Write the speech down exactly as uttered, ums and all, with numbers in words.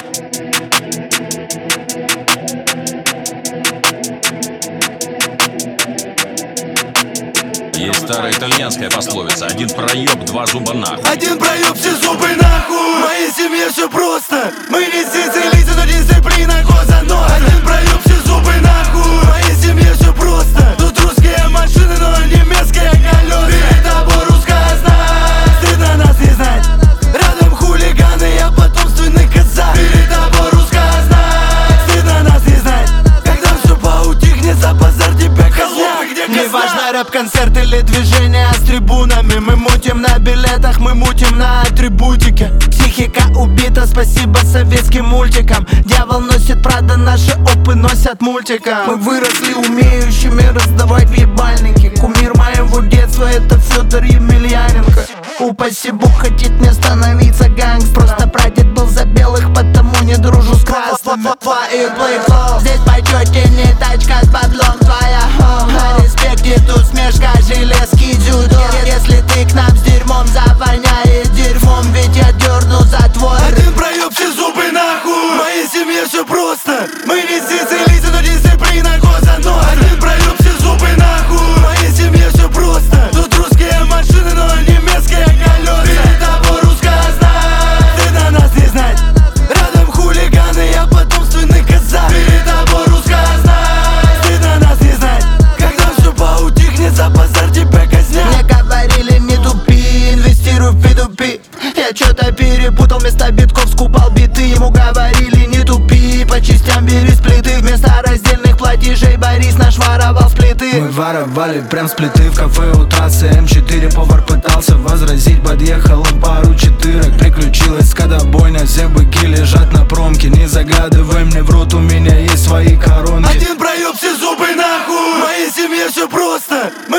Есть старая итальянская пословица: один проеб, два зуба нахуй. Один проеб, все зубы нахуй. В моей семье все просто. Мы не сицилийцы, но дисциплина коза нос. Один проеб, все зубы нахуй. В моей семье все просто. Тут русские машины, но немецкие колеса. Перед тобой русская знать, стыдно нас не знать. Рядом хулиганы, я потомственный казах. Перед тобой русская знать, стыдно нас не знать. Когда все поутихнет, за базар тебя казнят. Неважно, рэп-концерт или движение с трибунами. Мы мутим на билетах, мы мутим на атрибутике. Психика убита, спасибо советским мультикам. Дьявол носит Прада, наши опы носят мультика. Мы выросли умеющими раздавать ебальники. Кумир моего детства — это Федор Емельяненко. Упаси Бог, хотеть мне становиться гангст. Просто прадед был за белых, потому не дружу с красными. Твои плей-флоу, здесь почете не тачка с баблом твоя. На респекте тут смешка, железки дзюдо. Если ты к нам с дерьмом завоняет дерьмом, ведь я дерну затвор. Один проеб, все зубы нахуй. В моей семье все просто. Мы не сицилийцы, но дисциплина коза нос. Один проеб, все зубы нахуй. В моей семье все просто. Тут русские машины, но немецкие колеса. Перед тобой русская знать, стыдно нас не знать. Рядом хулиганы, я потомственный казах. Перед тобой русская знать, стыдно нас не знать. Когда все поутихнет, за базар тебя казнят. Мне говорили не тупи, инвестируй в пи ту пи. Я чё-то перепутал, вместо битков скупал биты. Ему говорили не тупи, по частям бери с плиты. Вместо раздельных платежей Борис наш воровал с плиты. Мы воровали прям с плиты в кафе у трассы эм четыре. Повар пытался возразить, подъехал им пару четырок. Приключилась скотобойня, все быки лежат на промке. Не загадывай мне в рот, у меня есть свои коронки. Один проеб, все зубы нахуй. В моей семье все просто.